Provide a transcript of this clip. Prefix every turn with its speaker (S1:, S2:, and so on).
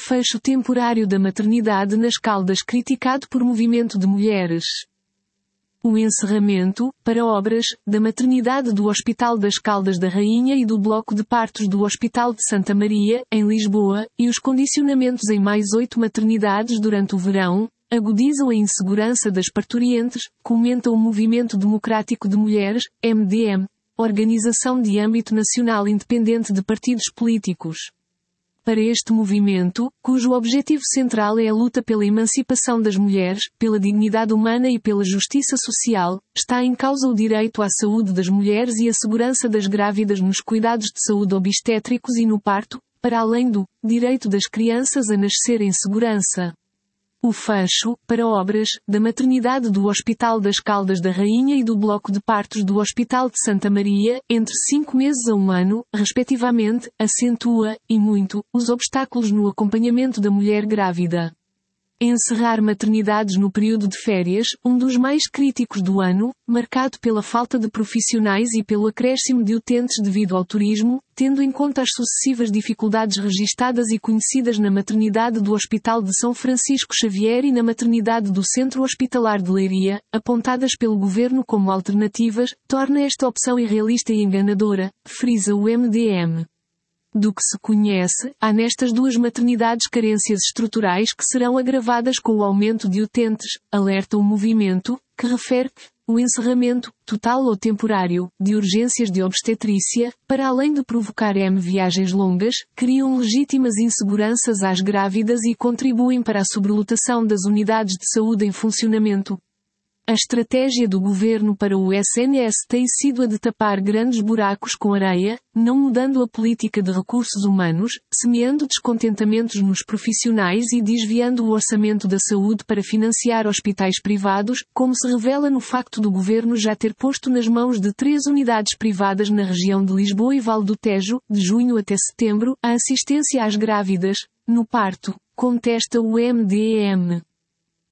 S1: fecho temporário da maternidade nas Caldas criticado por movimento de mulheres. O encerramento, para obras, da maternidade do Hospital das Caldas da Rainha e do bloco de partos do Hospital de Santa Maria, em Lisboa, e os condicionamentos em mais 8 maternidades durante o verão, agudizam a insegurança das parturientes, comenta o Movimento Democrático de Mulheres, MDM, organização de âmbito nacional independente de partidos políticos. Para este movimento, cujo objetivo central é a luta pela emancipação das mulheres, pela dignidade humana e pela justiça social, está em causa o direito à saúde das mulheres e a segurança das grávidas nos cuidados de saúde obstétricos e no parto, para além do direito das crianças a nascer em segurança. O fecho, para obras, da maternidade do Hospital das Caldas da Rainha e do bloco de partos do Hospital de Santa Maria, entre 5 meses a 1 ano, respectivamente, acentua, e muito, os obstáculos no acompanhamento da mulher grávida. Encerrar maternidades no período de férias, um dos mais críticos do ano, marcado pela falta de profissionais e pelo acréscimo de utentes devido ao turismo, tendo em conta as sucessivas dificuldades registadas e conhecidas na maternidade do Hospital de São Francisco Xavier e na maternidade do Centro Hospitalar de Leiria, apontadas pelo Governo como alternativas, torna esta opção irrealista e enganadora, frisa o MDM. Do que se conhece, há nestas 2 maternidades carências estruturais que serão agravadas com o aumento de utentes, alerta o movimento, que refere que o encerramento, total ou temporário, de urgências de obstetrícia, para além de provocar viagens longas, criam legítimas inseguranças às grávidas e contribuem para a sobrelotação das unidades de saúde em funcionamento. A estratégia do governo para o SNS tem sido a de tapar grandes buracos com areia, não mudando a política de recursos humanos, semeando descontentamentos nos profissionais e desviando o orçamento da saúde para financiar hospitais privados, como se revela no facto do governo já ter posto nas mãos de 3 unidades privadas na região de Lisboa e Vale do Tejo, de junho até setembro, a assistência às grávidas, no parto, contesta o MDM.